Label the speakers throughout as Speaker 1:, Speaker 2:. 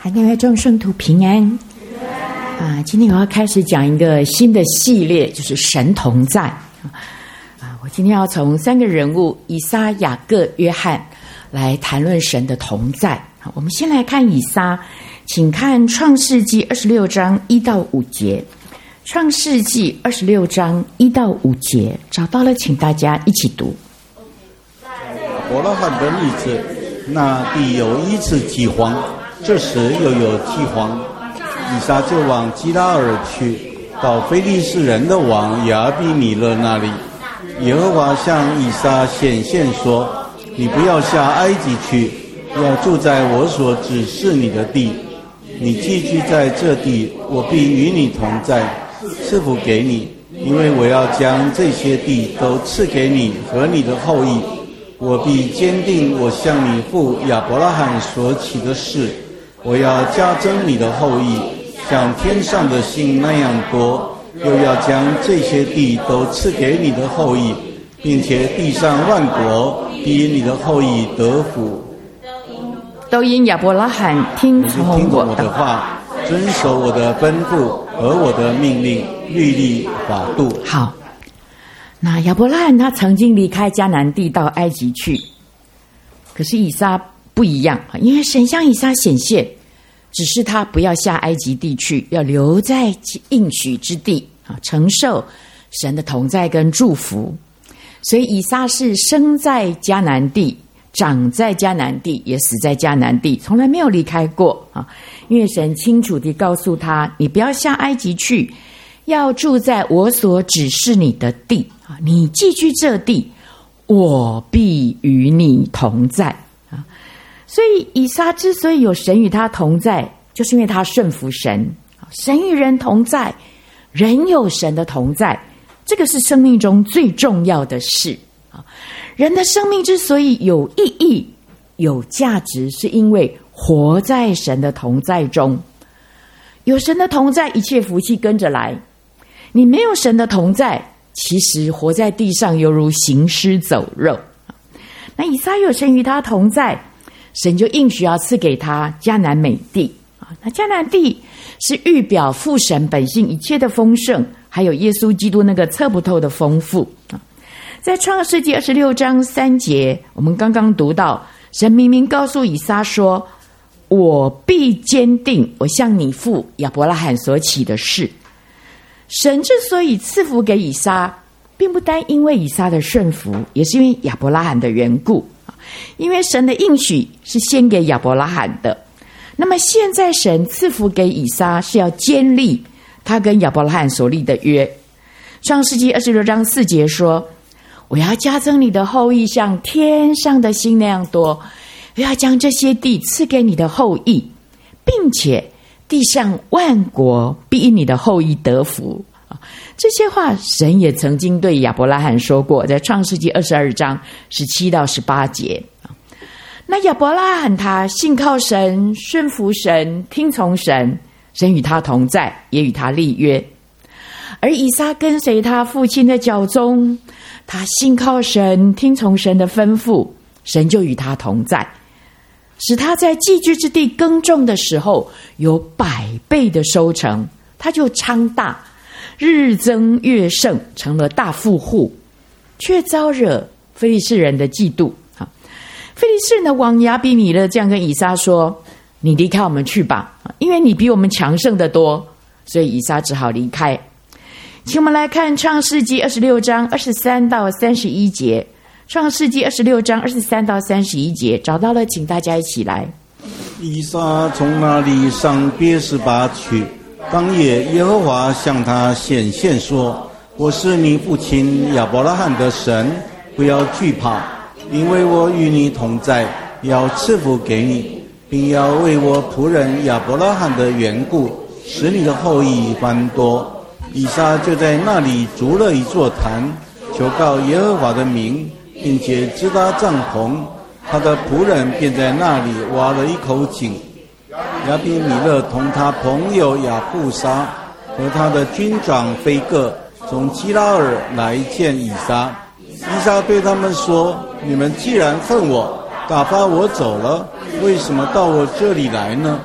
Speaker 1: 海内外众圣徒平安今天我要开始讲一个新的系列，就是神同在我今天要从三个人物以撒、雅各、约翰来谈论神的同在。我们先来看以撒，请看创世纪26章1到5节。创世纪26章1到5节，找到了请大家一起读。
Speaker 2: 亚伯拉罕的日子，那地有一次饥荒，这时又有饥荒，以撒就往基拉尔去，到非利士人的王亚比米勒那里。耶和华向以撒显现说，你不要下埃及去，要住在我所指示你的地。你寄居在这地，我必与你同在，赐福给你，因为我要将这些地都赐给你和你的后裔。我必坚定我向你父亚伯拉罕所起的事，我要加增你的后裔，像天上的星那样多，又要将这些地都赐给你的后裔，并且地上万国必因你的后裔得福。
Speaker 1: 都因亚伯拉罕听从我的
Speaker 2: 话，遵守我的吩咐和我的命令、律例、法度。
Speaker 1: 好，那亚伯拉罕他曾经离开迦南地到埃及去，可是以撒不一样，因为神向以撒显现，只是他不要下埃及地去，要留在应许之地承受神的同在跟祝福。所以以撒是生在迦南地，长在迦南地，也死在迦南地，从来没有离开过因为神清楚地告诉他，你不要下埃及去，要住在我所指示你的地，你寄居这地，我必与你同在所以以撒之所以有神与他同在，就是因为他顺服神。神与人同在，人有神的同在，这个是生命中最重要的事。人的生命之所以有意义、有价值，是因为活在神的同在中。有神的同在，一切福气跟着来。你没有神的同在，其实活在地上犹如行尸走肉。那以撒有神与他同在，神就应许要赐给他迦南美地。那迦南地是预表父神本性一切的丰盛，还有耶稣基督那个测不透的丰富。在创世纪26章3节，我们刚刚读到，神明明告诉以撒说，我必坚定我向你父亚伯拉罕所起的事。神之所以赐福给以撒，并不单因为以撒的顺服，也是因为亚伯拉罕的缘故。因为神的应许是先给亚伯拉罕的，那么现在神赐福给以撒，是要坚立他跟亚伯拉罕所立的约。创世纪26章4节说，我要加增你的后裔像天上的星那样多，我要将这些地赐给你的后裔，并且地上万国必因你的后裔得福。这些话神也曾经对亚伯拉罕说过，在创世纪22章17到18节。那亚伯拉罕他信靠神，顺服神，听从神，神与他同在，也与他立约。而以撒跟随他父亲的脚踪，他信靠神，听从神的吩咐，神就与他同在，使他在寄居之地耕种的时候有100倍的收成，他就昌大，日增月盛，成了大富户，却遭惹非利士人的嫉妒。非利士人的王亚比米勒这样跟以撒说，你离开我们去吧，因为你比我们强盛得多。所以以撒只好离开。请我们来看创世纪26章23到31节。创世纪26章23到31节，找到了请大家一起来。
Speaker 2: 以撒从那里上别是巴去，当夜耶和华向他显现说，我是你父亲亚伯拉罕的神，不要惧怕，因为我与你同在，要赐福给你，并要为我仆人亚伯拉罕的缘故，使你的后裔繁多。以撒就在那里筑了一座坛，求告耶和华的名，并且支搭帐篷。他的仆人便在那里挖了一口井。亚比米勒同他朋友亚布沙和他的军长菲各从基拉尔来见以撒。以撒对他们说，你们既然恨我，打发我走了，为什么到我这里来呢？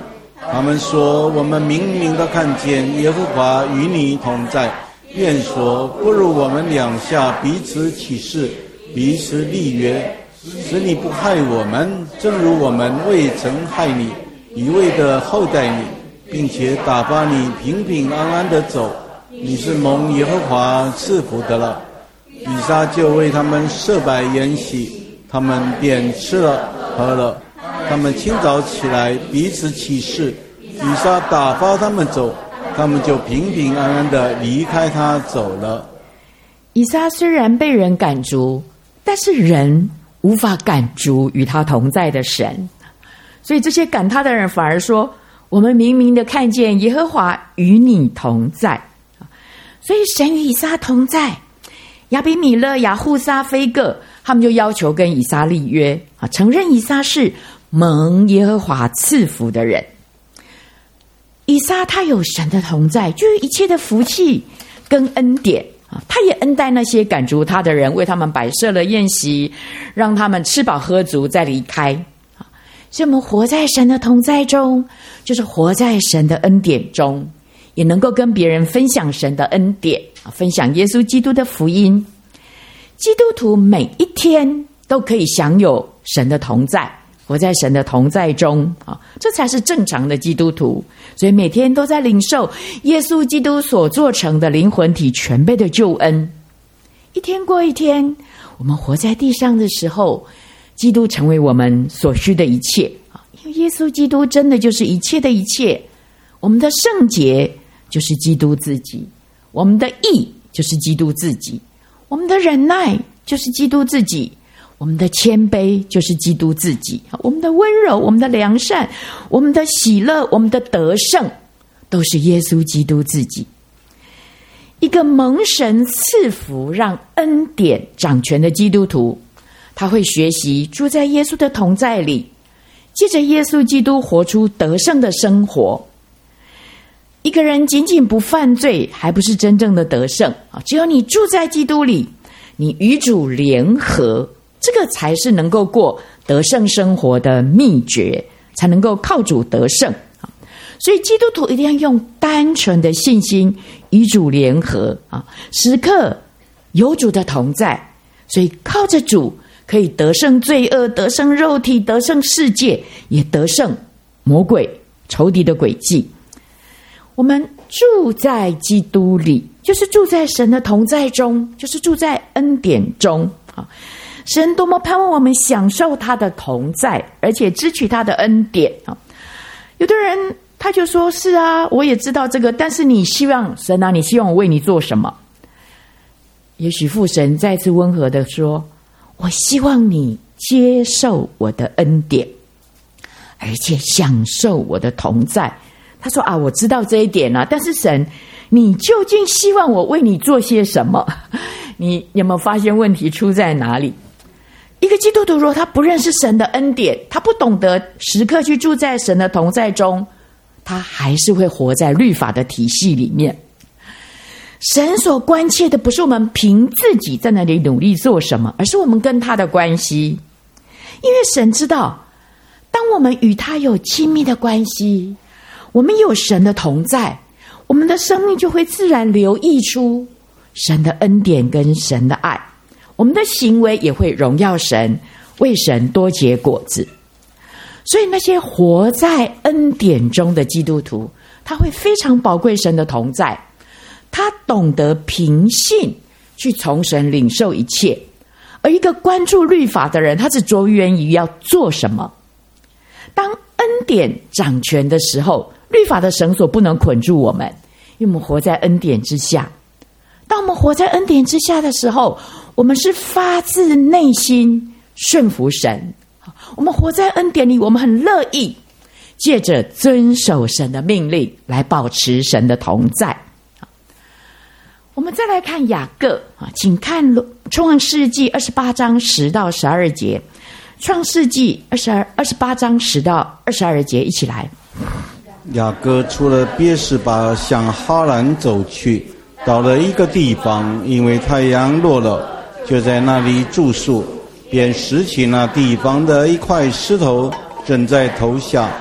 Speaker 2: 他们说，我们明明的看见耶和华与你同在，便说，不如我们两下彼此起誓，彼此立约，使你不害我们，正如我们未曾害你，一味的厚待你，并且打发你平平安安的走，你是蒙耶和华赐福的了。以撒就为他们设摆筵席，他们便吃了喝了。他们清早起来彼此起誓，以撒打发他们走，他们就平平安安的离开他走了。
Speaker 1: 以撒虽然被人赶逐，但是人无法赶逐与他同在的神，所以这些赶他的人反而说，我们明明的看见耶和华与你同在。所以神与以撒同在，亚比米勒、亚户撒、非各他们就要求跟以撒立约，承认以撒是蒙耶和华赐福的人。以撒他有神的同在，就有一切的福气跟恩典，他也恩待那些赶逐他的人，为他们摆设了宴席，让他们吃饱喝足再离开。所以我们活在神的同在中，就是活在神的恩典中，也能够跟别人分享神的恩典，分享耶稣基督的福音。基督徒每一天都可以享有神的同在，活在神的同在中，这才是正常的基督徒。所以每天都在领受耶稣基督所做成的灵魂体全备的救恩。一天过一天，我们活在地上的时候，基督成为我们所需的一切，因为耶稣基督真的就是一切的一切。我们的圣洁就是基督自己，我们的义就是基督自己，我们的忍耐就是基督自己，我们的谦卑就是基督自己，我们的温柔，我们的良善，我们的喜乐，我们的得胜，都是耶稣基督自己。一个蒙神赐福让恩典掌权的基督徒，他会学习住在耶稣的同在里，借着耶稣基督活出得胜的生活。一个人仅仅不犯罪，还不是真正的得胜。只有你住在基督里，你与主联合，这个才是能够过得胜生活的秘诀，才能够靠主得胜。所以基督徒一定要用单纯的信心与主联合，时刻有主的同在，所以靠着主可以得胜罪恶，得胜肉体，得胜世界，也得胜魔鬼仇敌的诡计。我们住在基督里，就是住在神的同在中，就是住在恩典中。神多么盼望我们享受他的同在，而且支取他的恩典。有的人他就说，是啊，我也知道这个，但是你希望神啊，你希望我为你做什么？也许父神再次温和的说，我希望你接受我的恩典，而且享受我的同在。他说啊，我知道这一点啊，但是神，你究竟希望我为你做些什么？你有没有发现问题出在哪里？一个基督徒如果他不认识神的恩典，他不懂得时刻去住在神的同在中，他还是会活在律法的体系里面。神所关切的不是我们凭自己在那里努力做什么，而是我们跟他的关系。因为神知道，当我们与他有亲密的关系，我们有神的同在，我们的生命就会自然流溢出神的恩典跟神的爱，我们的行为也会荣耀神，为神多结果子。所以那些活在恩典中的基督徒，他会非常宝贵神的同在，他懂得凭信去从神领受一切。而一个关注律法的人，他只着眼于要做什么。当恩典掌权的时候，律法的绳索不能捆住我们，因为我们活在恩典之下。当我们活在恩典之下的时候，我们是发自内心顺服神。我们活在恩典里，我们很乐意借着遵守神的命令来保持神的同在。我们再来看雅各，请看创世纪28章10到12节。创世纪28章10到22节，一起来。
Speaker 2: 雅各出了别是巴，向哈兰走去，到了一个地方，因为太阳落了，就在那里住宿，便拾起那地方的一块石头，枕在头下，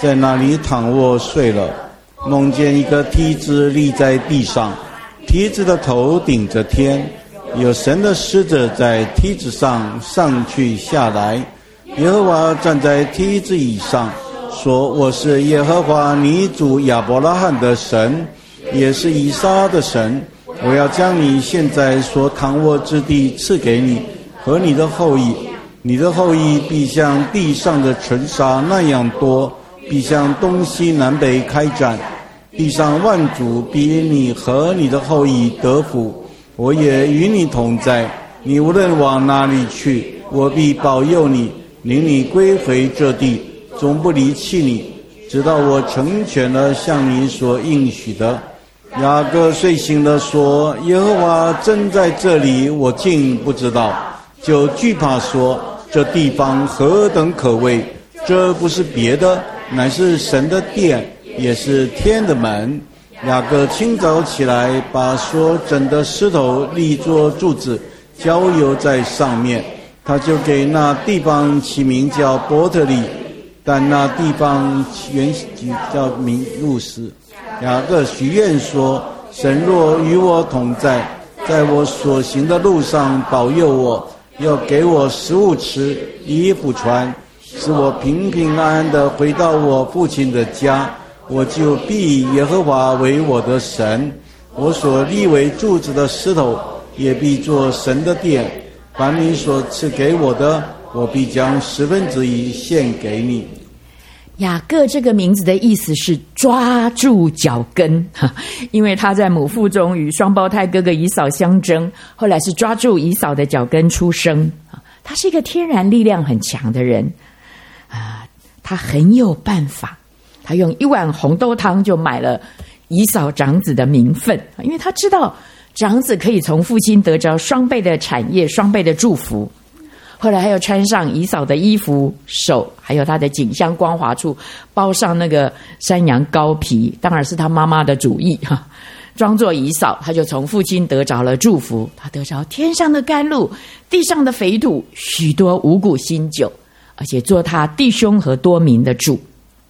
Speaker 2: 在那里躺卧睡了，梦见一个梯子立在地上，梯子的头顶着天，有神的使者在梯子上上去下来。耶和华站在梯子以上，说：我是耶和华你主亚伯拉罕的神，也是以撒的神。我要将你现在所躺卧之地赐给你和你的后裔，你的后裔必像地上的尘沙那样多，必向东西南北开展。地上万族必因你和你的后裔得福。我也与你同在，你无论往哪里去，我必保佑你，领你归回这地，总不离弃你，直到我成全了向你所应许的。雅各睡醒了说：耶和华真在这里，我竟不知道，就惧怕说：这地方何等可畏！这不是别的，乃是神的殿，也是天的门。雅各清早起来，把所整的石头立作柱子，浇油在上面，他就给那地方起名叫伯特利，但那地方原叫名路斯。雅各许愿说：神若与我同在，在我所行的路上保佑我，要给我食物吃，衣服穿，使我平平安安地回到我父亲的家，我就必以耶和华为我的神。我所立为柱子的石头，也必做神的殿。凡你所赐给我的，我必将1/10献给你。
Speaker 1: 雅各这个名字的意思是抓住脚跟，因为他在母腹中与双胞胎哥哥以扫相争，后来是抓住以扫的脚跟出生。他是一个天然力量很强的人，他很有办法，他用1碗红豆汤就买了以扫长子的名分，因为他知道长子可以从父亲得着双倍的产业，双倍的祝福。后来还有穿上以扫的衣服，手还有他的颈项光滑处包上那个山羊羔皮，当然是他妈妈的主意哈。装作以扫，他就从父亲得着了祝福，他得着天上的甘露，地上的肥土，许多五谷新酒，而且做他弟兄和多民的主。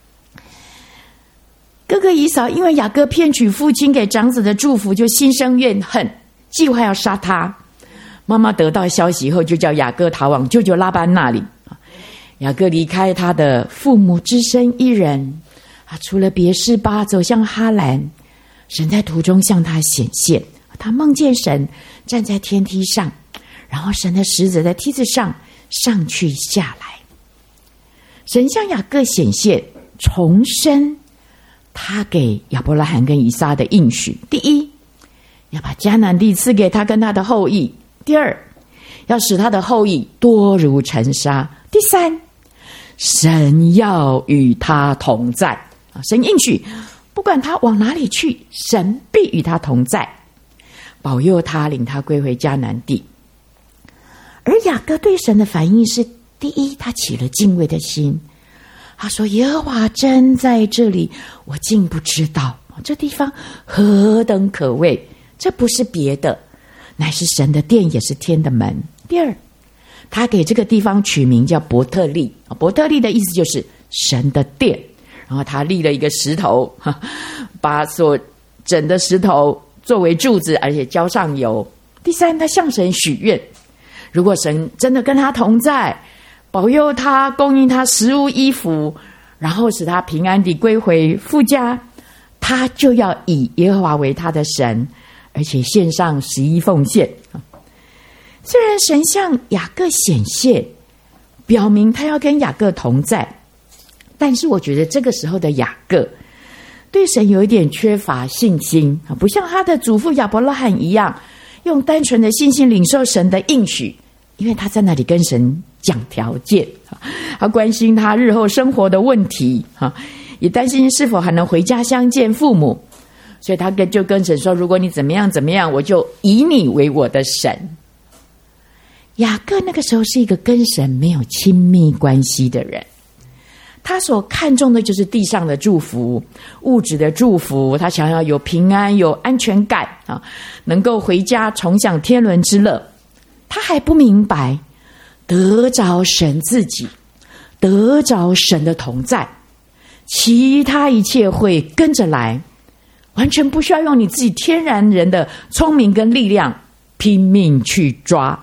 Speaker 1: 哥哥以扫因为雅各骗取父亲给长子的祝福，就心生怨恨，计划要杀他。妈妈得到消息后，就叫雅各逃往舅舅拉班那里。雅各离开他的父母，只身一人，出了别是巴，走向哈兰。神在途中向他显现，他梦见神站在天梯上，然后神的使者在梯子上上去下来。神向雅各显现，重申他给亚伯拉罕跟以撒的应许：第一，要把迦南地赐给他跟他的后裔；第二，要使他的后裔多如尘沙；第三，神要与他同在。神应许不管他往哪里去，神必与他同在，保佑他，领他归回迦南地。而雅各对神的反应是：第一，他起了敬畏的心，他说：耶和华真在这里，我竟不知道，这地方何等可畏！这不是别的，乃是神的殿，也是天的门。第二，他给这个地方取名叫伯特利，伯特利的意思就是神的殿。然后他立了一个石头，把所整的石头作为柱子，而且浇上油。第三，他向神许愿，如果神真的跟他同在，保佑他，供应他食物衣服，然后使他平安地归回父家，他就要以耶和华为他的神，而且献上11奉献。虽然神向雅各显现，表明他要跟雅各同在，但是我觉得这个时候的雅各对神有一点缺乏信心，不像他的祖父亚伯拉罕一样用单纯的信心领受神的应许，因为他在那里跟神讲条件，他关心他日后生活的问题，也担心是否还能回家乡见父母，所以他就跟神说：如果你怎么样怎么样，我就以你为我的神。雅各那个时候是一个跟神没有亲密关系的人，他所看重的就是地上的祝福，物质的祝福，他想要有平安，有安全感，能够回家重享天伦之乐。他还不明白得着神自己，得着神的同在， 其他一切会跟着来，完全不需要用你自己天然人的聪明跟力量拼命去抓。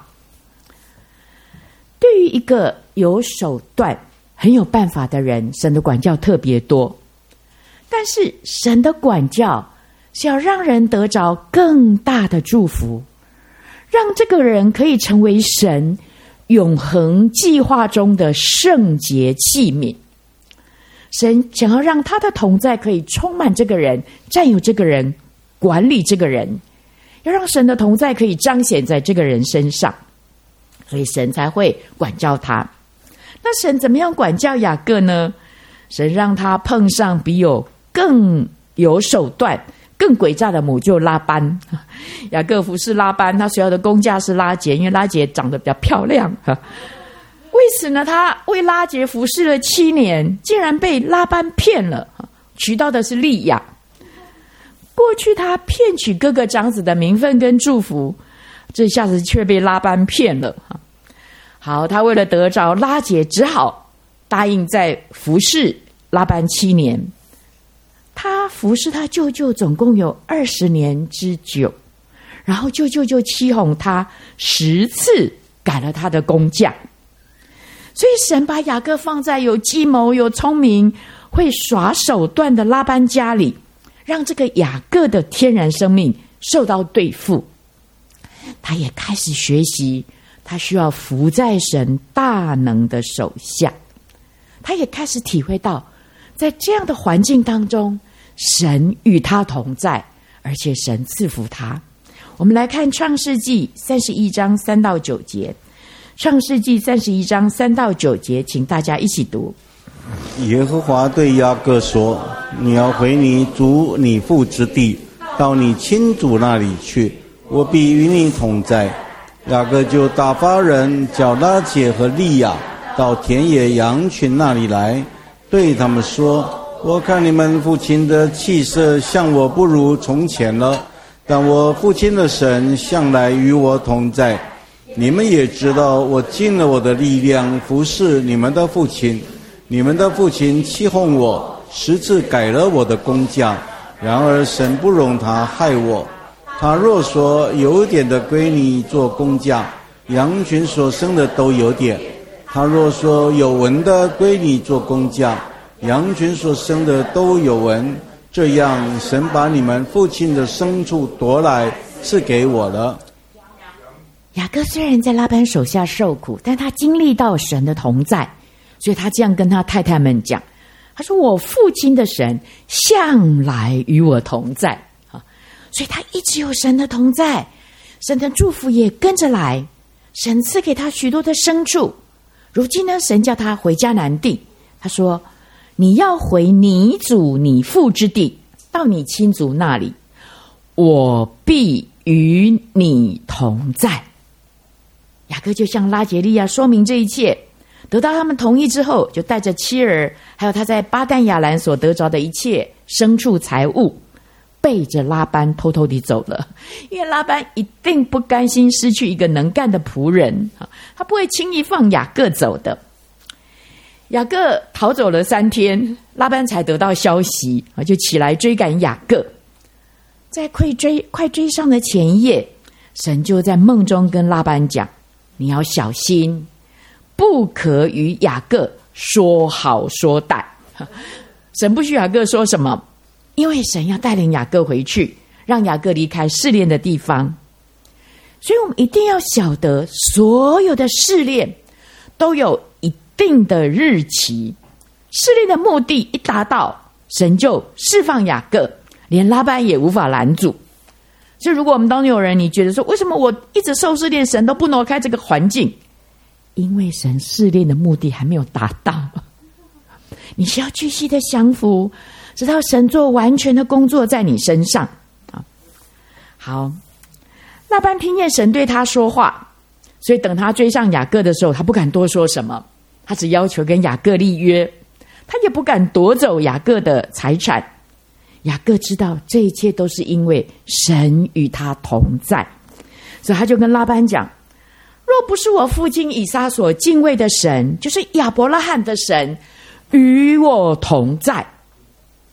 Speaker 1: 对于一个有手段很有办法的人，神的管教特别多。但是神的管教是要让人得着更大的祝福，让这个人可以成为神永恒计划中的圣洁器皿。神想要让他的同在可以充满这个人，占有这个人，管理这个人，要让神的同在可以彰显在这个人身上，所以神才会管教他。那神怎么样管教雅各呢？神让他碰上比更有手段更诡诈的母舅拉班。雅各服侍拉班，他所要的工价是拉结，因为拉结长得比较漂亮。为此呢，他为拉结服侍了7年，竟然被拉班骗了，娶到的是利亚。过去他骗取哥哥长子的名分跟祝福，这下子却被拉班骗了。好，他为了得着拉结，只好答应再服侍拉班7年。他服侍他舅舅总共有20年之久，然后舅舅就欺哄他10次改了他的工价。所以神把雅各放在有计谋、有聪明、会耍手段的拉班家里，让这个雅各的天然生命受到对付。他也开始学习，他需要服在神大能的手下。他也开始体会到，在这样的环境当中，神与他同在，而且神赐福他。我们来看创世纪31章3到9节。创世纪31章3到9节，请大家一起读。
Speaker 2: 耶和华对雅各说：你要回你祖你父之地，到你亲祖那里去，我必与你同在。雅各就打发人叫拉结和利亚到田野羊群那里来，对他们说：我看你们父亲的气色像我不如从前了，但我父亲的神向来与我同在。你们也知道，我尽了我的力量服侍你们的父亲。你们的父亲欺哄我，10次改了我的工价，然而神不容他害我。他若说有点的归你做工价，羊群所生的都有点；他若说有纹的归你做工价，羊群所生的都有纹。这样神把你们父亲的牲畜夺来赐给我了。
Speaker 1: 雅各虽然在拉班手下受苦，但他经历到神的同在，所以他这样跟他太太们讲，他说：我父亲的神向来与我同在。所以他一直有神的同在，神的祝福也跟着来，神赐给他许多的牲畜。如今呢，神叫他回迦南地，他说：你要回你祖你父之地，到你亲族那里，我必与你同在。雅各就向拉结利亚说明这一切，得到他们同意之后，就带着妻儿还有他在巴旦亚兰所得着的一切牲畜财物，背着拉班偷偷地走了。因为拉班一定不甘心失去一个能干的仆人，他不会轻易放雅各走的。雅各逃走了3天，拉班才得到消息，就起来追赶雅各。在快追上的前一夜，神就在梦中跟拉班讲：你要小心，不可与雅各说好说歹。神不许雅各说什么，因为神要带领雅各回去，让雅各离开试炼的地方。所以我们一定要晓得，所有的试炼都有一定的日期，试炼的目的一达到，神就释放雅各，连拉班也无法拦阻。所以如果我们当中有人，你觉得说，为什么我一直受试炼，神都不挪开这个环境？因为神试炼的目的还没有达到。你需要继续的降服，直到神做完全的工作在你身上。好，拉班听见神对他说话，所以等他追上雅各的时候，他不敢多说什么，他只要求跟雅各立约，他也不敢夺走雅各的财产。雅各知道这一切都是因为神与他同在，所以他就跟拉班讲：若不是我父亲以撒所敬畏的神，就是亚伯拉罕的神与我同在，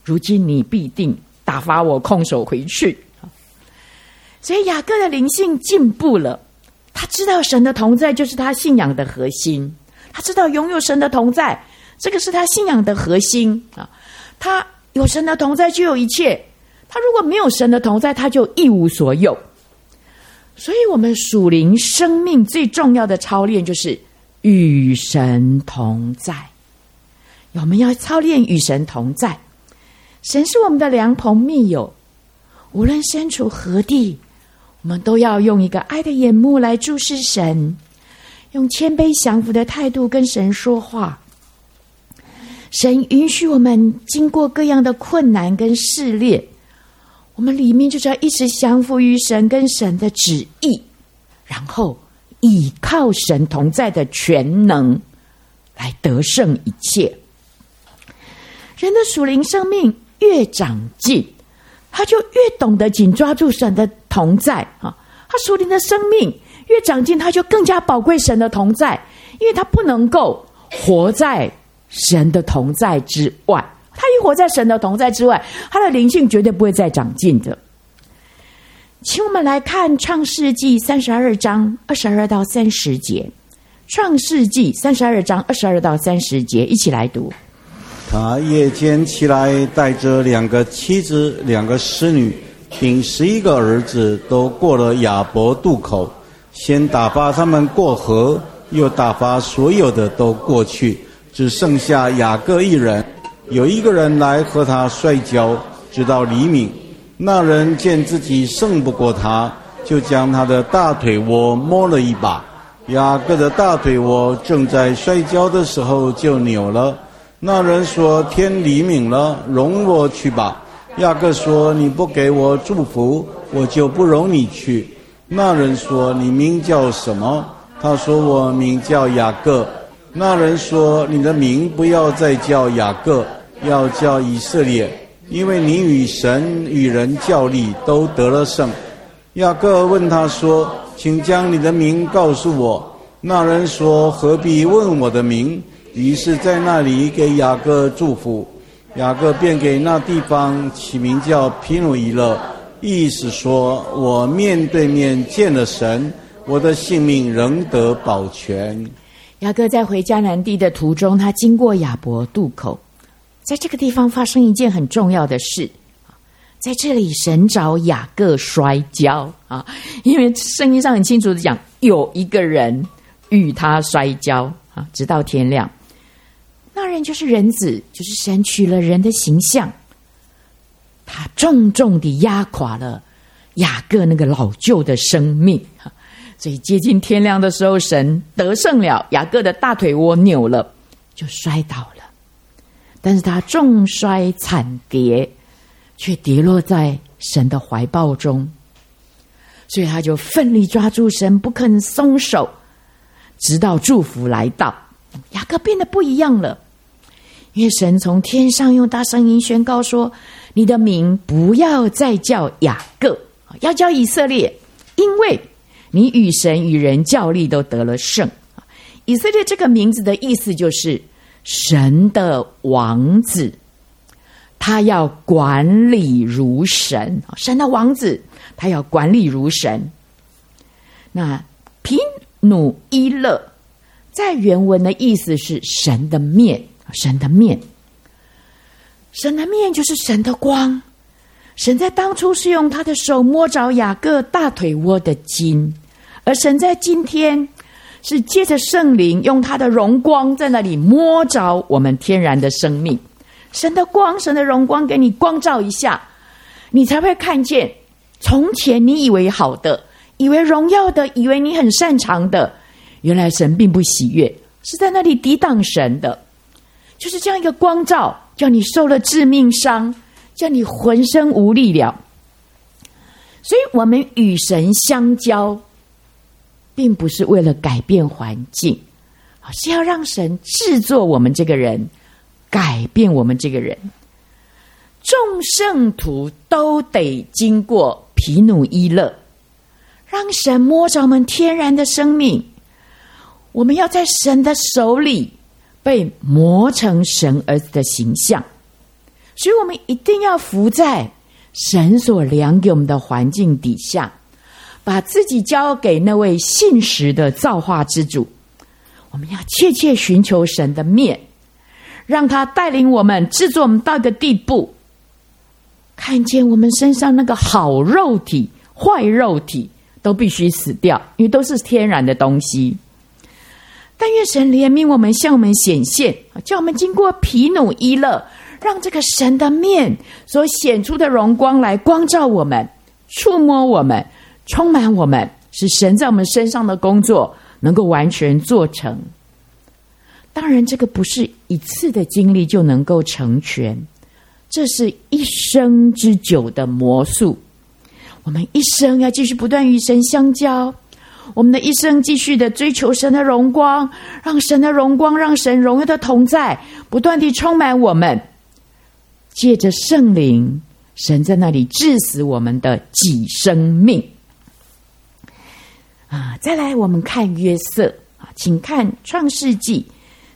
Speaker 1: 如今你必定打发我空手回去。所以雅各的灵性进步了，他知道神的同在就是他信仰的核心，他知道拥有神的同在，这个是他信仰的核心啊。他有神的同在就有一切，他如果没有神的同在，他就一无所有。所以我们属灵生命最重要的操练就是与神同在。我们要操练与神同在，神是我们的良朋密友，无论身处何地，我们都要用一个爱的眼目来注视神，用谦卑降服的态度跟神说话。神允许我们经过各样的困难跟试炼，我们里面就是要一直降服于神跟神的旨意，然后倚靠神同在的全能来得胜一切。人的属灵生命越长进，他就越懂得紧抓住神的同在啊！他属灵的生命越长进，他就更加宝贵神的同在，因为他不能够活在神的同在之外。他一活在神的同在之外，他的灵性绝对不会再长进的。请我们来看创世纪32章22到30节。创世纪32章22到30节，一起来读。
Speaker 2: 他夜间起来，带着2个妻子、2个使女，并11个儿子，都过了雅博渡口，先打发他们过河，又打发所有的都过去，只剩下雅各一人。有一个人来和他摔跤，直到黎明。那人见自己胜不过他，就将他的大腿窝摸了一把。雅各的大腿窝正在摔跤的时候就扭了。那人说：天黎明了，容我去吧。雅各说：你不给我祝福，我就不容你去。那人说：你名叫什么？他说：我名叫雅各。那人说：你的名不要再叫雅各，要叫以色列，因为你与神与人较力都得了胜。雅各问他说：请将你的名告诉我。那人说：何必问我的名？于是在那里给雅各祝福。雅各便给那地方起名叫皮努伊勒，意思说：我面对面见了神，我的性命仍得保全。
Speaker 1: 雅各在回迦南地的途中，他经过雅博渡口，在这个地方发生一件很重要的事。在这里神找雅各摔跤啊，因为圣经上很清楚的讲，有一个人与他摔跤啊，直到天亮。那人就是人子，就是神取了人的形象，他重重地压垮了雅各那个老旧的生命。所以接近天亮的时候，神得胜了，雅各的大腿窝扭了，就摔倒了。但是他重摔惨跌，却跌落在神的怀抱中，所以他就奋力抓住神，不肯松手，直到祝福来到。雅各变得不一样了，因为神从天上用大声音宣告说：你的名不要再叫雅各，要叫以色列，因为你与神与人较力都得了胜。以色列这个名字的意思就是神的王子，他要管理如神。神的王子，他要管理如神。那皮努伊勒在原文的意思是神的面，神的面，神的面就是神的光。神在当初是用他的手摸着雅各大腿窝的筋，而神在今天是借着圣灵用他的荣光在那里摸着我们天然的生命。神的光，神的荣光给你光照一下，你才会看见从前你以为好的，以为荣耀的，以为你很擅长的，原来神并不喜悦，是在那里抵挡神的。就是这样一个光照，叫你受了致命伤，叫你浑身无力了。所以我们与神相交，并不是为了改变环境，是要让神制作我们这个人，改变我们这个人。众圣徒都得经过皮努伊勒，让神摸着我们天然的生命。我们要在神的手里被磨成神儿子的形象。 所以我们一定要伏在神所量给我们的环境底下，把自己交给那位信实的造化之主。我们要切切寻求神的面，让他带领我们，制作我们到一个地步，看见我们身上那个好肉体、坏肉体都必须死掉，因为都是天然的东西。但愿神怜悯我们，向我们显现，叫我们经过疲努伊勒，让这个神的面所显出的荣光来光照我们，触摸我们，充满我们，使神在我们身上的工作能够完全做成。当然这个不是一次的经历就能够成全，这是一生之久的磨塑。我们一生要继续不断与神相交，我们的一生继续的追求神的荣光，让神的荣光，让神荣耀的同在不断地充满我们。借着圣灵，神在那里治死我们的己生命。再来我们看约瑟，请看创世纪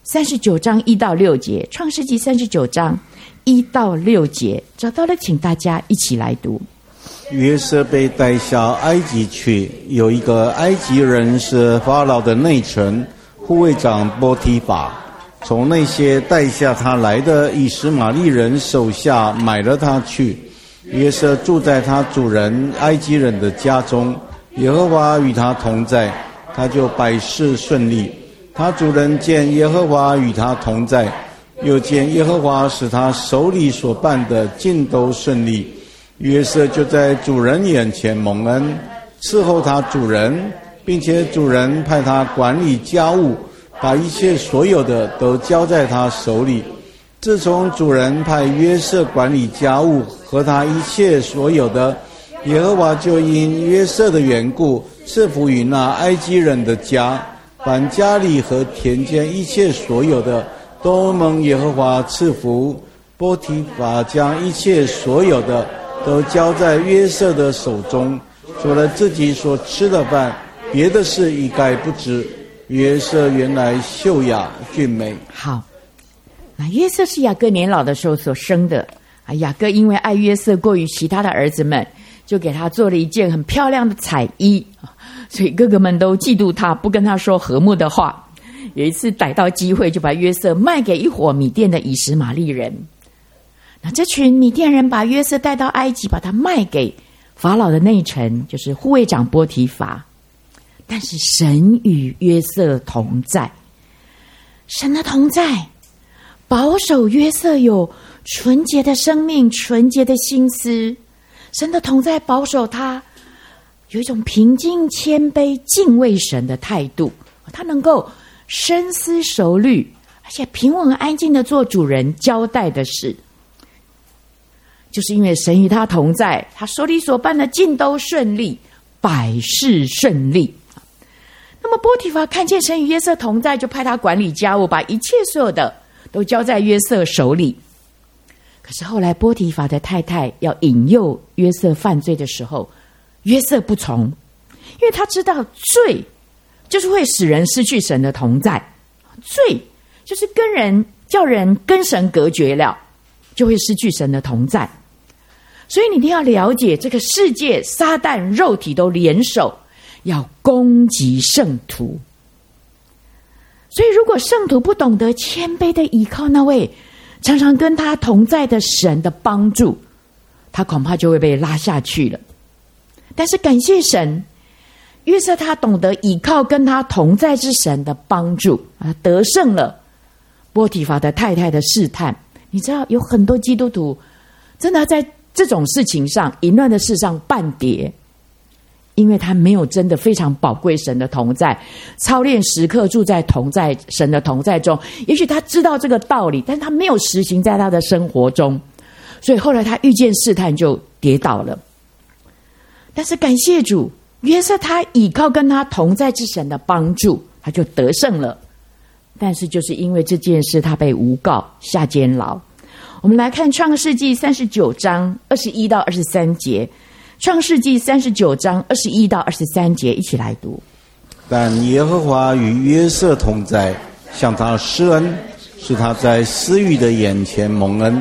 Speaker 1: 39章1到6节，创世纪39章1到6节，找到了请大家一起来读。
Speaker 2: 约瑟被带下埃及去，有一个埃及人是法老的内臣，护卫长波提法，从那些带下他来的以实玛利人手下买了他去。约瑟住在他主人埃及人的家中，耶和华与他同在，他就百事顺利。他主人见耶和华与他同在，又见耶和华使他手里所办的尽都顺利，约瑟就在主人眼前蒙恩，伺候他主人，并且主人派他管理家务，把一切所有的都交在他手里。自从主人派约瑟管理家务和他一切所有的，耶和华就因约瑟的缘故赐福于那埃及人的家，凡家里和田间一切所有的都蒙耶和华赐福。波提法将一切所有的都交在约瑟的手中，除了自己所吃的饭，别的事一概不知。约瑟原来秀雅俊美。
Speaker 1: 好，那约瑟是雅各年老的时候所生的。雅各因为爱约瑟过于其他的儿子们，就给他做了一件很漂亮的彩衣，所以哥哥们都嫉妒他，不跟他说和睦的话。有一次逮到机会，就把约瑟卖给一伙米甸的以实玛利人。那这群米甸人把约瑟带到埃及，把他卖给法老的内臣，就是护卫长波提乏。但是神与约瑟同在，神的同在保守约瑟有纯洁的生命，纯洁的心思。神的同在保守他有一种平静谦卑敬畏神的态度，他能够深思熟虑，而且平稳安静的做主人交代的事。就是因为神与他同在，他手里所办的尽都顺利，百事顺利。那么波提乏看见神与约瑟同在，就派他管理家务，把一切所有的都交在约瑟手里。可是后来波提乏的太太要引诱约瑟犯罪的时候，约瑟不从，因为他知道罪就是会使人失去神的同在，罪就是叫人跟神隔绝了，就会失去神的同在。所以你一定要了解，这个世界撒旦肉体都联手要攻击圣徒。所以如果圣徒不懂得谦卑的依靠那位常常跟他同在的神的帮助，他恐怕就会被拉下去了。但是感谢神，约瑟他懂得依靠跟他同在之神的帮助，得胜了波提乏的太太的试探。你知道有很多基督徒真的在这种事情上，淫乱的事上半跌，因为他没有真的非常宝贵神的同在，操练时刻住在神的同在中。也许他知道这个道理，但他没有实行在他的生活中，所以后来他遇见试探就跌倒了。但是感谢主，约瑟他倚靠跟他同在之神的帮助，他就得胜了。但是就是因为这件事，他被诬告下监牢。我们来看创世纪39章21到23节，创世纪39章21到23节，一起来读。
Speaker 2: 但耶和华与约瑟同在，向他施恩，使他在私欲的眼前蒙恩，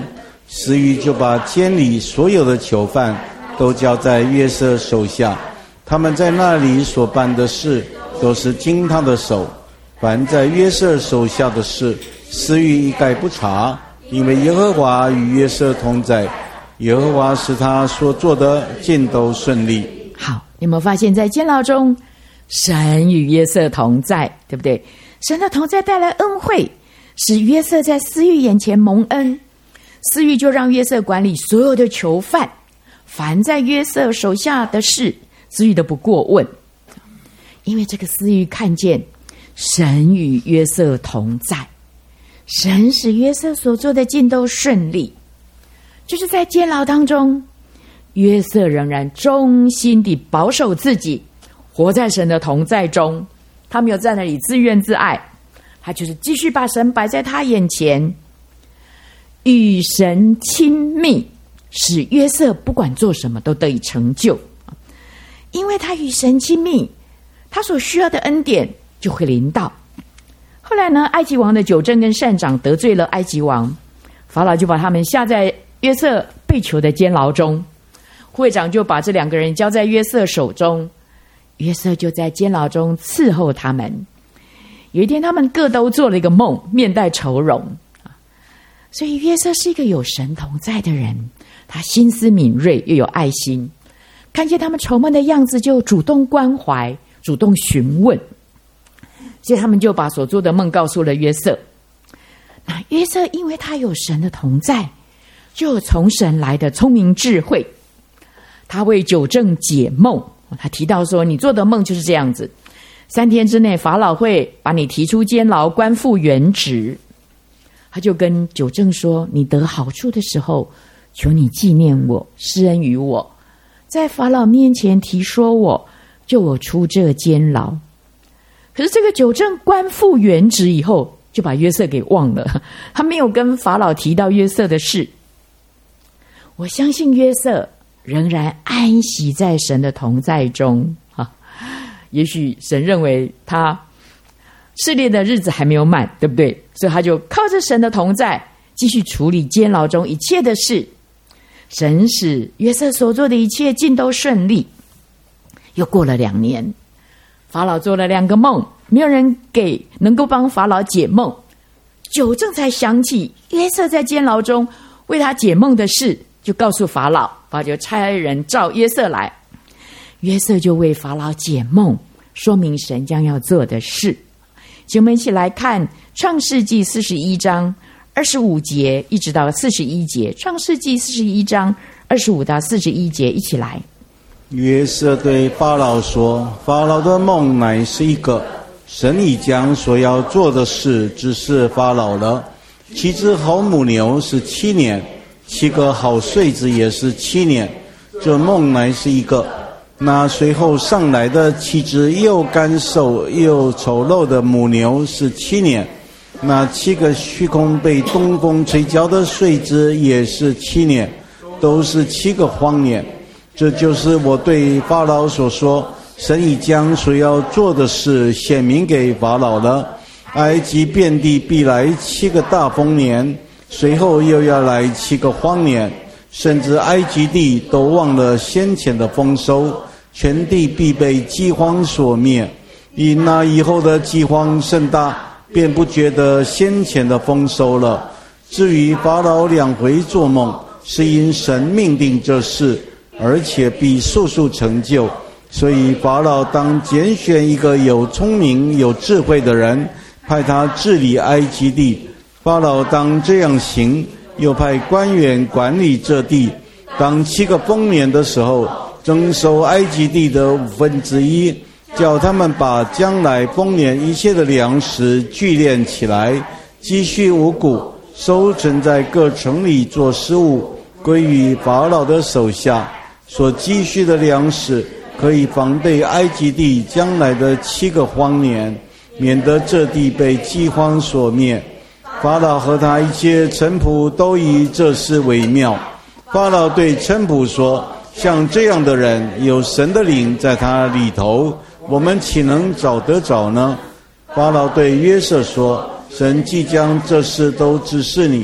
Speaker 2: 司狱就把监里所有的囚犯都交在约瑟手下，他们在那里所办的事都是经他的手。凡在约瑟手下的事，司狱一概不查，因为耶和华与约瑟同在，耶和华使他所做的尽都顺利。
Speaker 1: 好，你有没有发现在监牢中，神与约瑟同在，对不对？神的同在带来恩惠，使约瑟在司狱眼前蒙恩。司狱就让约瑟管理所有的囚犯，凡在约瑟手下的事，司狱都不过问。因为这个司狱看见神与约瑟同在，神使约瑟所做的尽都顺利。就是在监牢当中，约瑟仍然忠心地保守自己，活在神的同在中。他没有在那里自怨自艾，他就是继续把神摆在他眼前，与神亲密，使约瑟不管做什么都得以成就。因为他与神亲密，他所需要的恩典就会临到。后来呢，埃及王的酒政跟善长得罪了埃及王，法老就把他们下在约瑟被囚的监牢中，护卫长就把这两个人交在约瑟手中，约瑟就在监牢中伺候他们。有一天他们各都做了一个梦，面带愁容，所以约瑟是一个有神同在的人，他心思敏锐又有爱心，看见他们愁闷的样子就主动关怀，主动询问，所以他们就把所做的梦告诉了约瑟。那约瑟因为他有神的同在，就有从神来的聪明智慧，他为酒政解梦。他提到说，你做的梦就是这样子，3天之内法老会把你提出监牢，官复原职。他就跟酒政说，你得好处的时候，求你纪念我，施恩于我，在法老面前提说我，救我出这监牢。可是这个酒政官复原职以后，就把约瑟给忘了，他没有跟法老提到约瑟的事。我相信约瑟仍然安息在神的同在中啊。也许神认为他试炼的日子还没有满，对不对？所以他就靠着神的同在，继续处理监牢中一切的事。神使约瑟所做的一切尽都顺利。又过了2年，法老做了2个梦，没有人能够帮法老解梦。酒政才想起约瑟在监牢中为他解梦的事，就告诉法老，法老就差人召约瑟来。约瑟就为法老解梦，说明神将要做的事。请我们一起来看创世纪41章25节一直到41节，创世纪41章25到41节，一起来。
Speaker 2: 约瑟对法老说，法老的梦乃是一个，神已将所要做的事指示法老了。7只好母牛是7年，7个好穗子也是7年，这梦乃是一个。那随后上来的7只又干瘦又丑陋的母牛是7年，那7个虚空被东风吹焦的穗子也是7年，都是7个荒年。这就是我对法老所说，神已将所要做的事显明给法老了。埃及遍地必来7个大丰年，随后又要来7个荒年，甚至埃及地都忘了先前的丰收，全地必被饥荒所灭。因那以后的饥荒甚大，便不觉得先前的丰收了。至于法老2回做梦，是因神命定这事，而且必速速成就。所以法老当拣选一个有聪明有智慧的人，派他治理埃及地。法老当这样行，又派官员管理这地。当7个丰年的时候，征收埃及地的1/5，叫他们把将来丰年一切的粮食聚敛起来，积蓄5谷，收存在各城里做食物，归于法老的手下。所积蓄的粮食可以防备埃及地将来的7个荒年，免得这地被饥荒所灭。法老和他一切臣仆都以这事为妙。法老对臣仆说，像这样的人，有神的灵在他里头，我们岂能找得着呢？法老对约瑟说，神即将这事都指示你，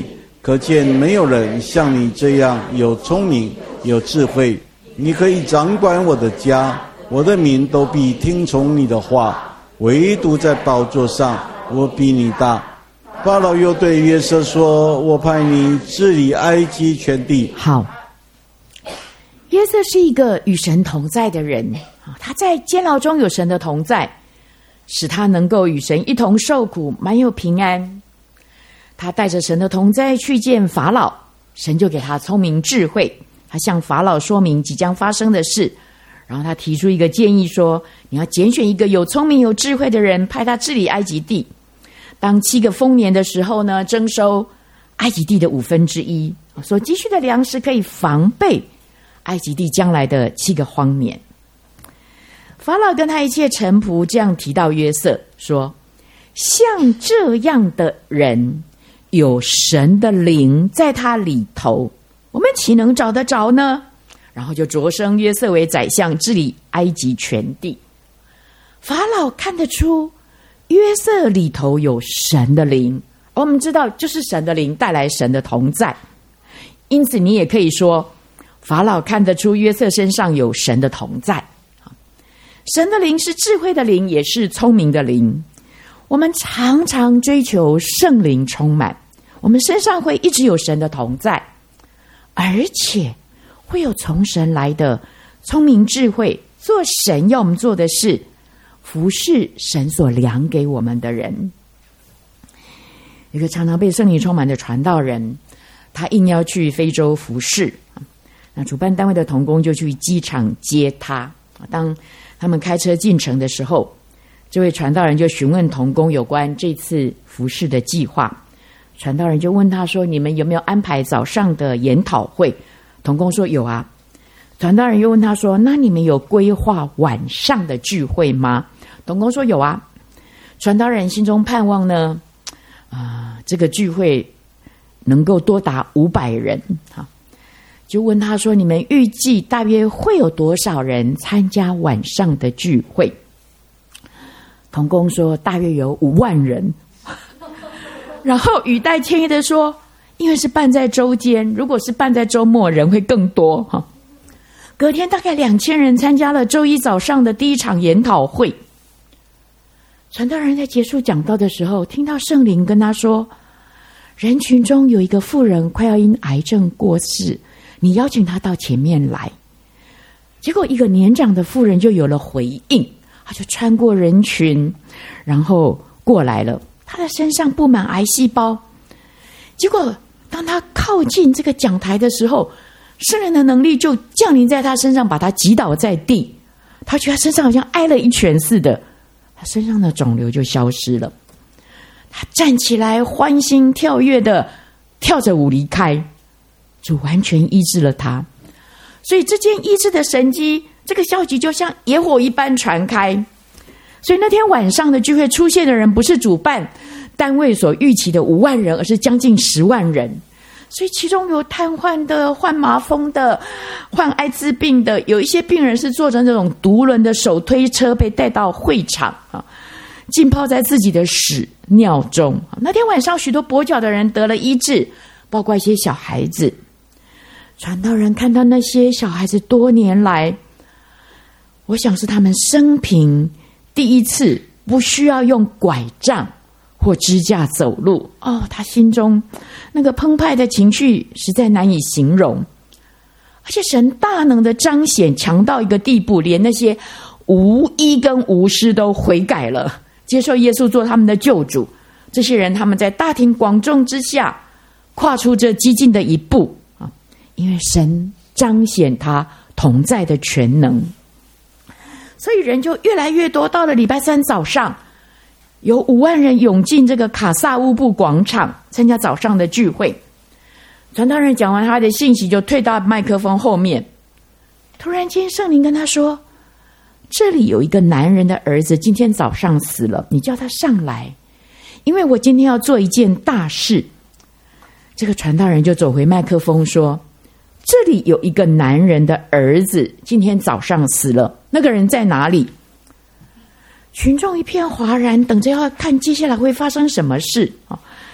Speaker 2: 可见没有人像你这样有聪明有智慧。你可以掌管我的家，我的民都必听从你的话，唯独在宝座上我比你大。法老又对约瑟说，我派你治理埃及全地。
Speaker 1: 好，约瑟是一个与神同在的人，他在监牢中有神的同在，使他能够与神一同受苦，满有平安。他带着神的同在去见法老，神就给他聪明智慧，他向法老说明即将发生的事，然后他提出一个建议说，你要拣选一个有聪明有智慧的人，派他治理埃及地。当7个丰年的时候呢，征收埃及地的1/5，所积蓄的粮食可以防备埃及地将来的7个荒年。法老跟他一切臣仆这样提到约瑟，说，像这样的人，有神的灵在他里头，我们岂能找得着呢？然后就擢升约瑟为宰相，治理埃及全地。法老看得出约瑟里头有神的灵，我们知道就是神的灵带来神的同在，因此你也可以说法老看得出约瑟身上有神的同在。神的灵是智慧的灵，也是聪明的灵。我们常常追求圣灵充满，我们身上会一直有神的同在，而且会有从神来的聪明智慧，做神要我们做的事，服侍神所量给我们的人。一个常常被圣灵充满的传道人，他硬要去非洲服侍，那主办单位的同工就去机场接他。当他们开车进城的时候，这位传道人就询问同工有关这次服侍的计划。传道人就问他说，你们有没有安排早上的研讨会？同工说有啊。传道人又问他说，那你们有规划晚上的聚会吗？同工说有啊。传道人心中盼望呢，这个聚会能够多达500人，就问他说，你们预计大约会有多少人参加晚上的聚会？同工说大约有5万人。然后语带歉意的说，因为是办在周间，如果是办在周末人会更多。隔天大概2000人参加了周一早上的第一场研讨会。传道人在结束讲道的时候，听到圣灵跟他说，人群中有一个妇人快要因癌症过世，你邀请他到前面来。结果一个年长的妇人就有了回应，他就穿过人群，然后过来了。他的身上布满癌细胞。结果当他靠近这个讲台的时候，圣灵的能力就降临在他身上，把他击倒在地。他觉得他身上好像挨了一拳似的，他身上的肿瘤就消失了。他站起来欢欣跳跃的跳着舞离开，主完全医治了他。所以这件医治的神迹，这个消息就像野火一般传开。所以那天晚上的聚会出现的人，不是主办单位所预期的5万人，而是将近10万人。所以其中有瘫痪的、患麻风的、患艾滋病的，有一些病人是坐着那种独轮的手推车被带到会场，浸泡在自己的屎尿中。那天晚上许多跛脚的人得了医治，包括一些小孩子。传道人看到那些小孩子多年来，我想是他们生平第一次不需要用拐杖或支架走路。他心中那个澎湃的情绪实在难以形容。而且神大能的彰显强到一个地步，连那些无医跟无师都悔改了，接受耶稣做他们的救主。这些人他们在大庭广众之下跨出这激进的一步，因为神彰显他同在的全能。所以人就越来越多。到了礼拜3早上，有5万人涌进这个卡萨乌布广场参加早上的聚会。传道人讲完他的信息，就退到麦克风后面。突然间圣灵跟他说，这里有一个男人的儿子今天早上死了，你叫他上来，因为我今天要做一件大事。这个传道人就走回麦克风说，这里有一个男人的儿子今天早上死了，那个人在哪里？群众一片哗然，等着要看接下来会发生什么事。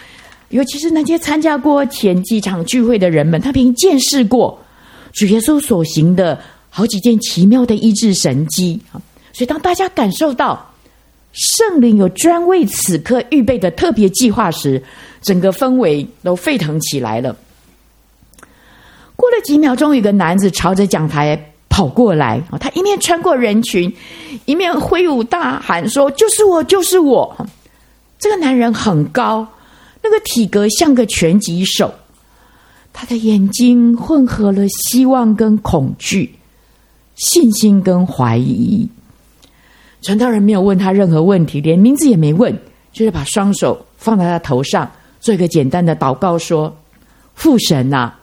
Speaker 1: 尤其是那些参加过前几场聚会的人们，他们已经见识过主耶稣所行的好几件奇妙的医治神迹。所以当大家感受到圣灵有专为此刻预备的特别计划时，整个氛围都沸腾起来了。过了几秒钟，有个男子朝着讲台跑过来，他一面穿过人群，一面挥舞大喊说：就是我，就是我。这个男人很高，那个体格像个拳击手，他的眼睛混合了希望跟恐惧，信心跟怀疑。传道人没有问他任何问题，连名字也没问，就是把双手放在他头上，做一个简单的祷告，说：父神啊，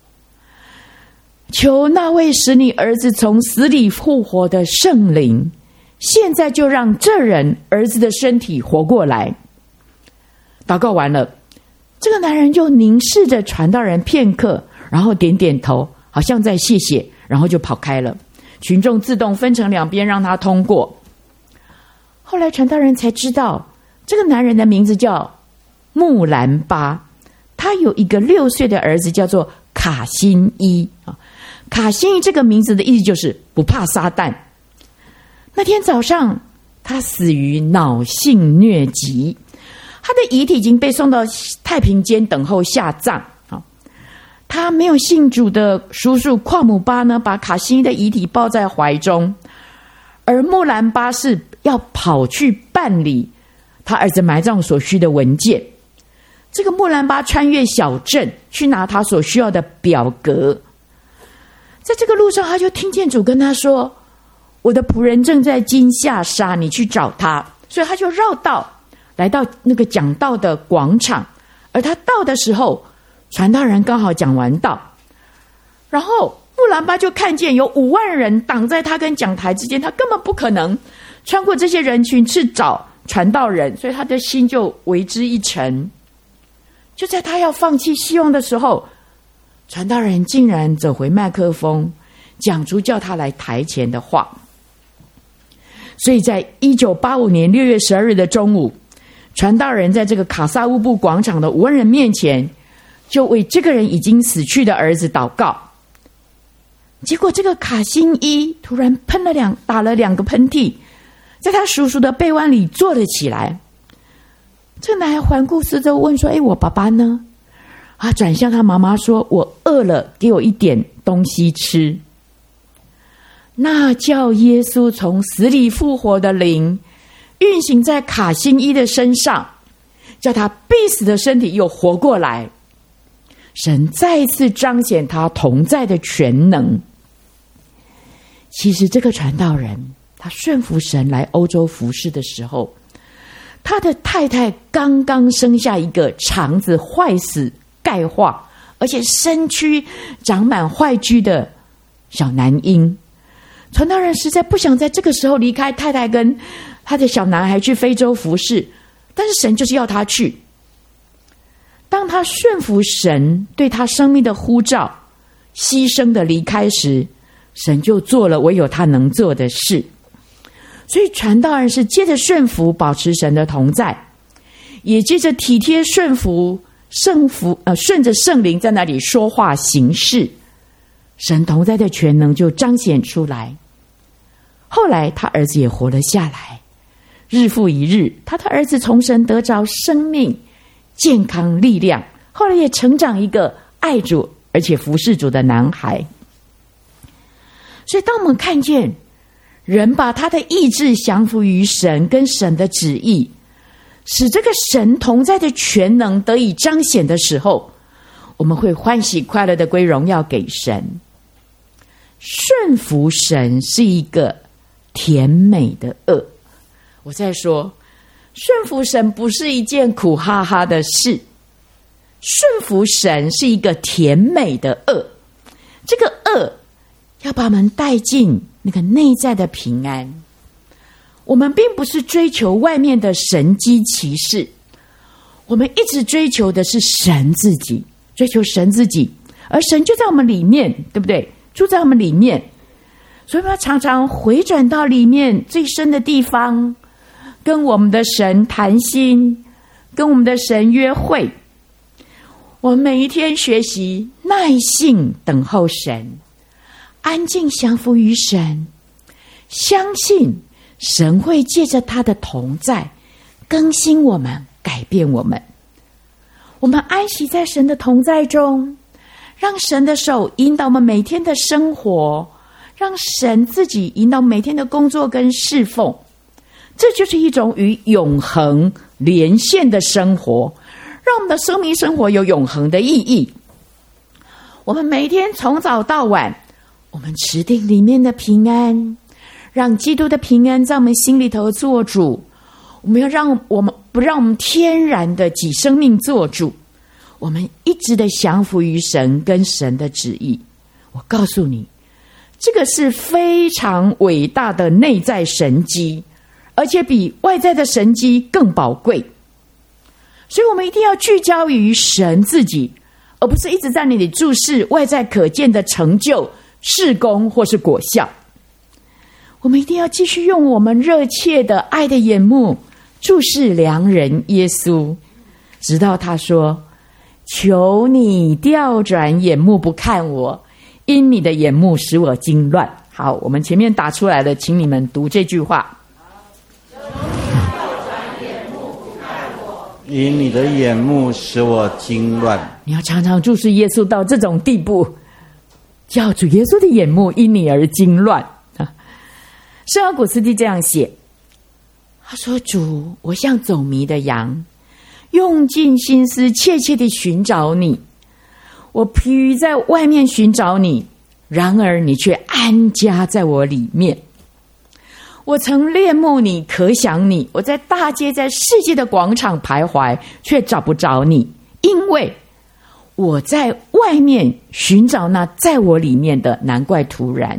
Speaker 1: 求那位使你儿子从死里复活的圣灵，现在就让这人儿子的身体活过来。祷告完了，这个男人就凝视着传道人片刻，然后点点头，好像在谢谢，然后就跑开了。群众自动分成两边让他通过。后来传道人才知道，这个男人的名字叫木兰巴，他有一个6岁的儿子叫做卡辛伊。卡辛伊这个名字的意思就是不怕撒旦。那天早上他死于脑性疟疾，他的遗体已经被送到太平间等候下葬。他没有信主的叔叔夸姆巴呢，把卡辛伊的遗体抱在怀中，而木兰巴是要跑去办理他儿子埋葬所需的文件。这个木兰巴穿越小镇去拿他所需要的表格，在这个路上他就听见主跟他说：我的仆人正在金下沙，你去找他。所以他就绕道来到那个讲道的广场，而他到的时候，传道人刚好讲完道，然后木兰巴就看见有5万人挡在他跟讲台之间，他根本不可能穿过这些人群去找传道人，所以他的心就为之一沉。就在他要放弃希望的时候，传道人竟然走回麦克风，讲出叫他来台前的话。所以在1985年6月12日的中午，传道人在这个卡萨乌布广场的5万人面前，就为这个人已经死去的儿子祷告。结果这个卡辛伊突然打了2个喷嚏，在他叔叔的背弯里坐了起来。这个男孩环顾四周问说：我爸爸呢？转向他妈妈说：我饿了，给我一点东西吃。那叫耶稣从死里复活的灵运行在卡辛伊的身上，叫他必死的身体又活过来。神再一次彰显他同在的全能。其实这个传道人，他顺服神来欧洲服侍的时候，他的太太刚刚生下一个肠子坏死钙化，而且身躯长满坏疽的小男婴。传道人实在不想在这个时候离开太太跟他的小男孩去非洲服侍，但是神就是要他去。当他顺服神对他生命的呼召，牺牲的离开时，神就做了唯有他能做的事。所以传道人是接着顺服保持神的同在，也接着体贴顺着圣灵在那里说话行事，神同在的全能就彰显出来。后来他儿子也活了下来，日复一日，他的儿子从神得着生命、健康、力量，后来也成长一个爱主而且服侍主的男孩。所以当我们看见人把他的意志降服于神跟神的旨意，使这个神同在的全能得以彰显的时候，我们会欢喜快乐的归荣耀给神。顺服神是一个甜美的恶。我在说，顺服神不是一件苦哈哈的事，顺服神是一个甜美的恶。这个恶要把我们带进那个内在的平安。我们并不是追求外面的神迹奇事，我们一直追求的是神自己，追求神自己，而神就在我们里面，对不对？住在我们里面，所以我们要常常回转到里面最深的地方，跟我们的神谈心，跟我们的神约会。 我们每一天学习耐性等候神，安静降服于神，相信神会借着他的同在更新我们，改变我们。我们安息在神的同在中，让神的手引导我们每天的生活，让神自己引导每天的工作跟侍奉。这就是一种与永恒连线的生活，让我们的生命生活有永恒的意义。我们每天从早到晚，我们持定里面的平安，让基督的平安在我们心里头做主。我们要不让我们天然的己生命做主，我们一直的降服于神跟神的旨意。我告诉你，这个是非常伟大的内在神机，而且比外在的神机更宝贵。所以我们一定要聚焦于神自己，而不是一直在那里注视外在可见的成就、事工或是果效。我们一定要继续用我们热切的爱的眼目注视良人耶稣，直到他说：求你调转眼目不看我，因你的眼目使我惊乱。好，我们前面打出来了，请你们读这句话。
Speaker 2: 因你的眼目使我惊乱。
Speaker 1: 你要常常注视耶稣到这种地步，叫主耶稣的眼目因你而惊乱。圣奥古斯丁这样写，他说：主，我像走迷的羊，用尽心思切切地寻找你，我疲于在外面寻找你，然而你却安家在我里面。我曾恋慕你，可想你，我在大街在世界的广场徘徊，却找不着你，因为我在外面寻找那在我里面的，难怪突然。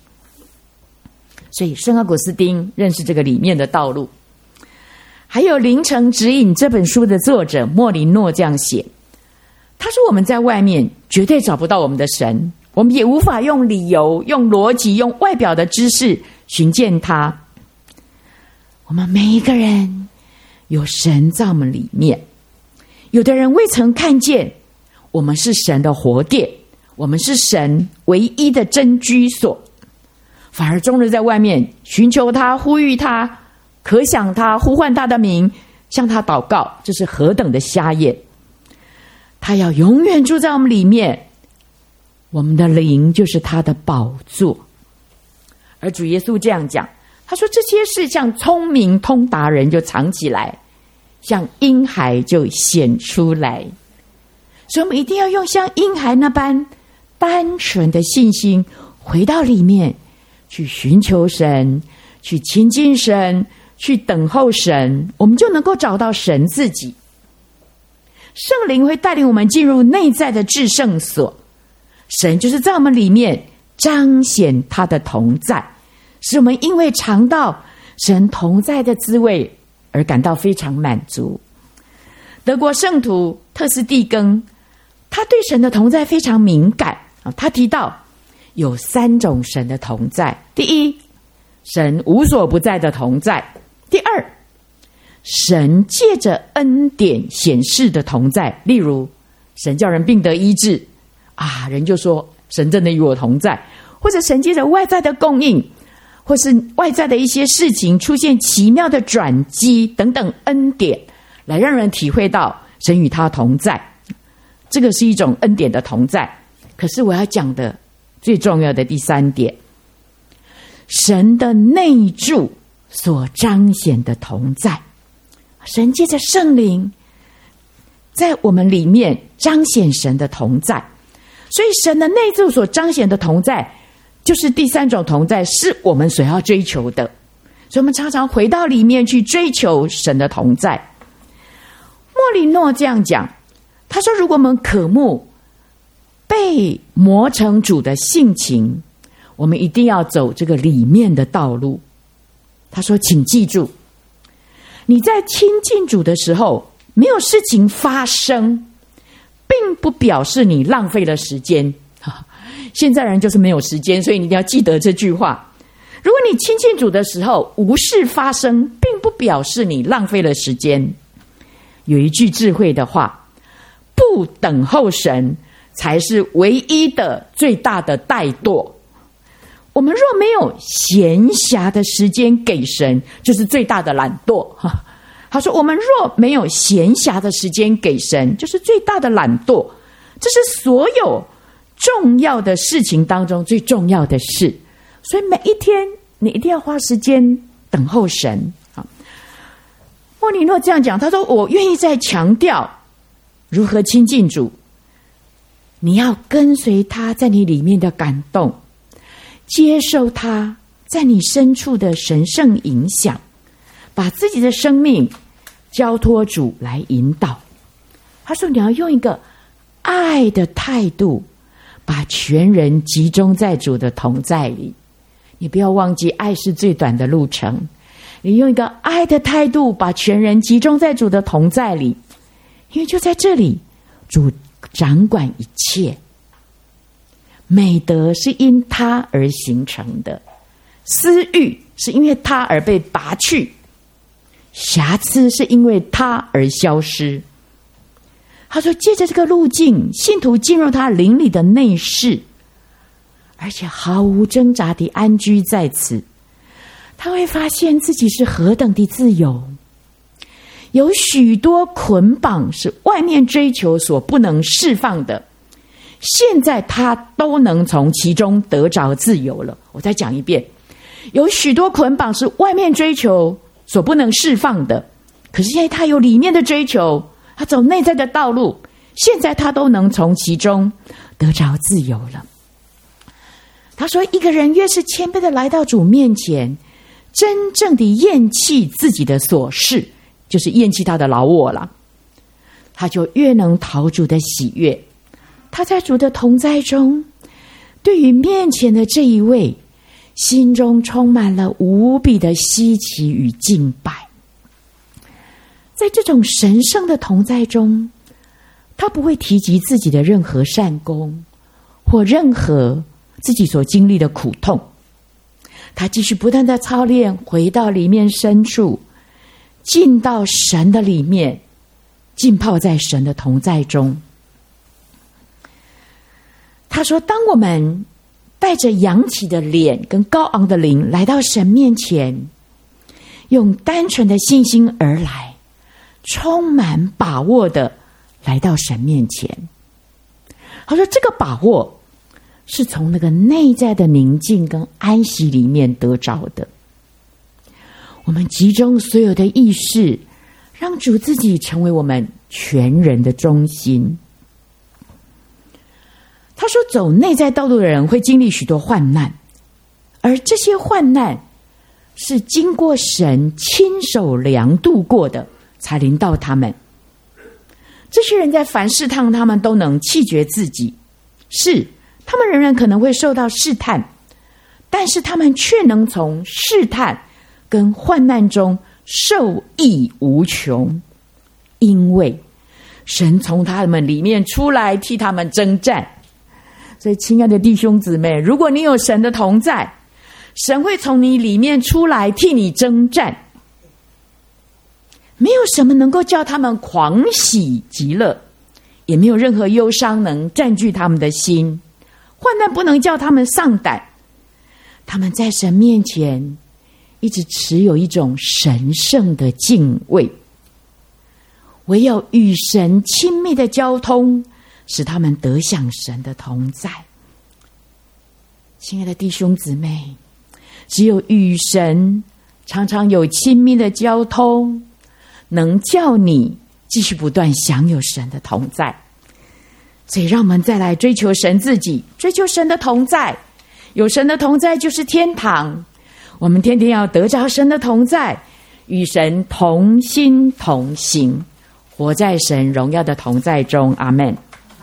Speaker 1: 所以圣奥古斯丁认识这个里面的道路。还有《灵程指引》这本书的作者莫里诺这样写，他说我们在外面绝对找不到我们的神，我们也无法用理由、用逻辑、用外表的知识寻见他。我们每一个人有神在我们里面，有的人未曾看见，我们是神的活殿，我们是神唯一的真居所，反而终日在外面寻求他、呼吁他、可想他、呼唤他的名，向他祷告，这是何等的瞎眼！他要永远住在我们里面，我们的灵就是他的宝座。而主耶稣这样讲，他说这些事像聪明通达人就藏起来，像婴孩就显出来。所以我们一定要用像婴孩那般单纯的信心，回到里面去寻求神，去亲近神，去等候神，我们就能够找到神自己。圣灵会带领我们进入内在的至圣所，神就是在我们里面彰显他的同在，使我们因为尝到神同在的滋味而感到非常满足。德国圣徒特斯蒂根，他对神的同在非常敏感，他提到有3种神的同在。第一，神无所不在的同在；第二，神借着恩典显示的同在，例如神叫人病得医治人就说神真的与我同在，或者神借着外在的供应，或是外在的一些事情出现奇妙的转机等等恩典，来让人体会到神与他同在。这个是一种恩典的同在。可是我要讲的最重要的第3点，神的内住所彰显的同在，神借着圣灵在我们里面彰显神的同在。所以神的内住所彰显的同在，就是第3种同在，是我们所要追求的。所以我们常常回到里面去追求神的同在。莫里诺这样讲，他说如果我们渴慕被磨成主的性情，我们一定要走这个里面的道路。他说请记住，你在亲近主的时候没有事情发生，并不表示你浪费了时间。现在人就是没有时间，所以你一定要记得这句话。如果你亲近主的时候无事发生，并不表示你浪费了时间。有一句智慧的话，不不等候神，才是唯一的最大的怠惰。我们若没有闲暇的时间给神，就是最大的懒惰。他说我们若没有闲暇的时间给神，就是最大的懒惰。这是所有重要的事情当中最重要的事，所以每一天你一定要花时间等候神。莫尼诺这样讲，他说我愿意再强调如何亲近主，你要跟随他在你里面的感动，接受他在你深处的神圣影响，把自己的生命交托主来引导。他说你要用一个爱的态度，把全人集中在主的同在里。你不要忘记，爱是最短的路程。你用一个爱的态度，把全人集中在主的同在里，因为就在这里，主掌管一切。美德是因他而形成的，私欲是因为他而被拔去，瑕疵是因为他而消失。他说借着这个路径，信徒进入他灵里的内室，而且毫无挣扎地安居在此，他会发现自己是何等的自由。有许多捆绑是外面追求所不能释放的，现在他都能从其中得着自由了。我再讲一遍，有许多捆绑是外面追求所不能释放的，可是现在他有里面的追求，他走内在的道路，现在他都能从其中得着自由了。他说一个人越是谦卑的来到主面前，真正的厌弃自己的琐事，就是厌弃他的老我了，他就越能讨主的喜悦。他在主的同在中，对于面前的这一位，心中充满了无比的稀奇与敬拜。在这种神圣的同在中，他不会提及自己的任何善功，或任何自己所经历的苦痛。他继续不断的操练，回到里面深处，进到神的里面，浸泡在神的同在中。他说当我们带着扬起的脸跟高昂的灵来到神面前，用单纯的信心而来，充满把握的来到神面前。他说这个把握是从那个内在的宁静跟安息里面得着的。我们集中所有的意识，让主自己成为我们全人的中心。他说走内在道路的人会经历许多患难，而这些患难是经过神亲手量度过的，才临到他们。这些人在凡试探他们都能弃绝自己，是他们仍然可能会受到试探，但是他们却能从试探跟患难中受益无穷，因为神从他们里面出来替他们征战。所以亲爱的弟兄姊妹，如果你有神的同在，神会从你里面出来替你征战。没有什么能够叫他们狂喜极乐，也没有任何忧伤能占据他们的心，患难不能叫他们丧胆。他们在神面前一直持有一种神圣的敬畏，唯有与神亲密的交通，使他们得享神的同在。亲爱的弟兄姊妹，只有与神常常有亲密的交通，能叫你继续不断享有神的同在。所以让我们再来追求神自己，追求神的同在。有神的同在就是天堂，我们天天要得着神的同在，与神同心同行，活在神荣耀的同在中。阿们。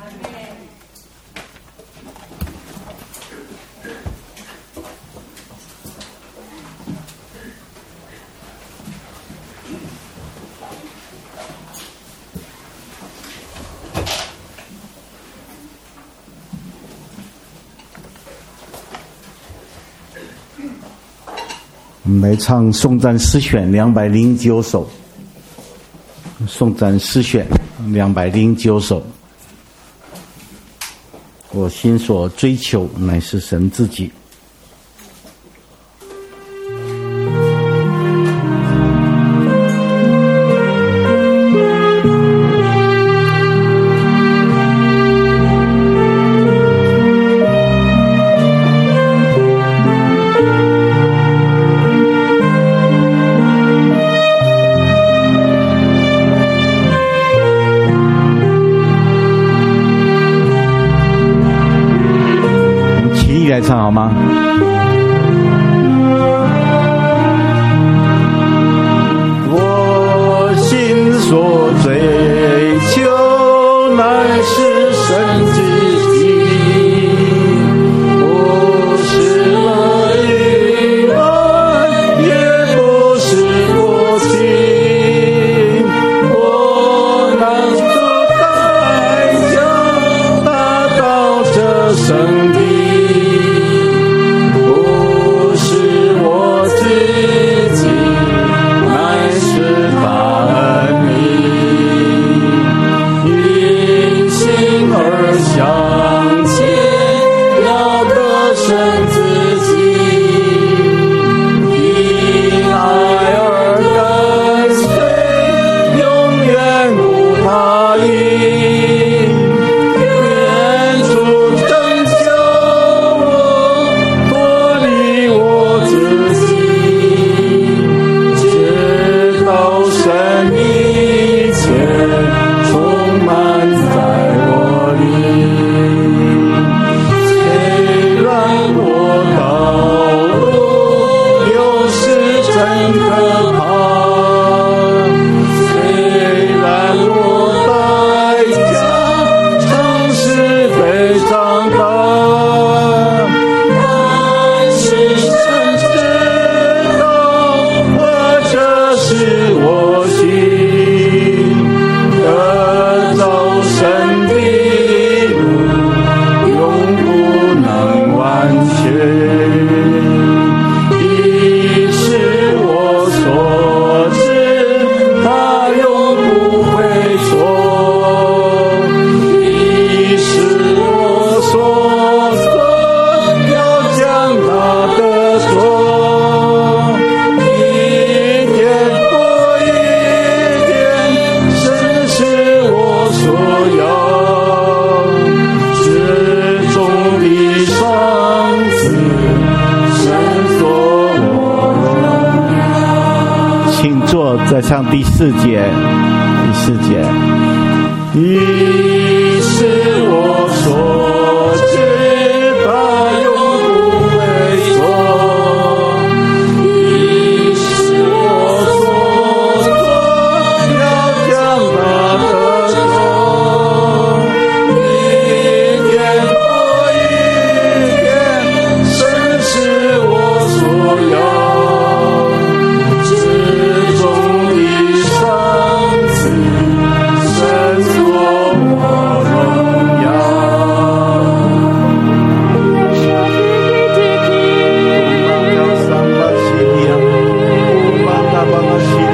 Speaker 2: 我们来唱颂赞诗选209首，颂赞诗选209首。 我心所追求乃是神自己。来唱好吗？我心所追求乃是神自己，不是了欲望，也不是过去，我能做代价达到这圣地。再唱第四节。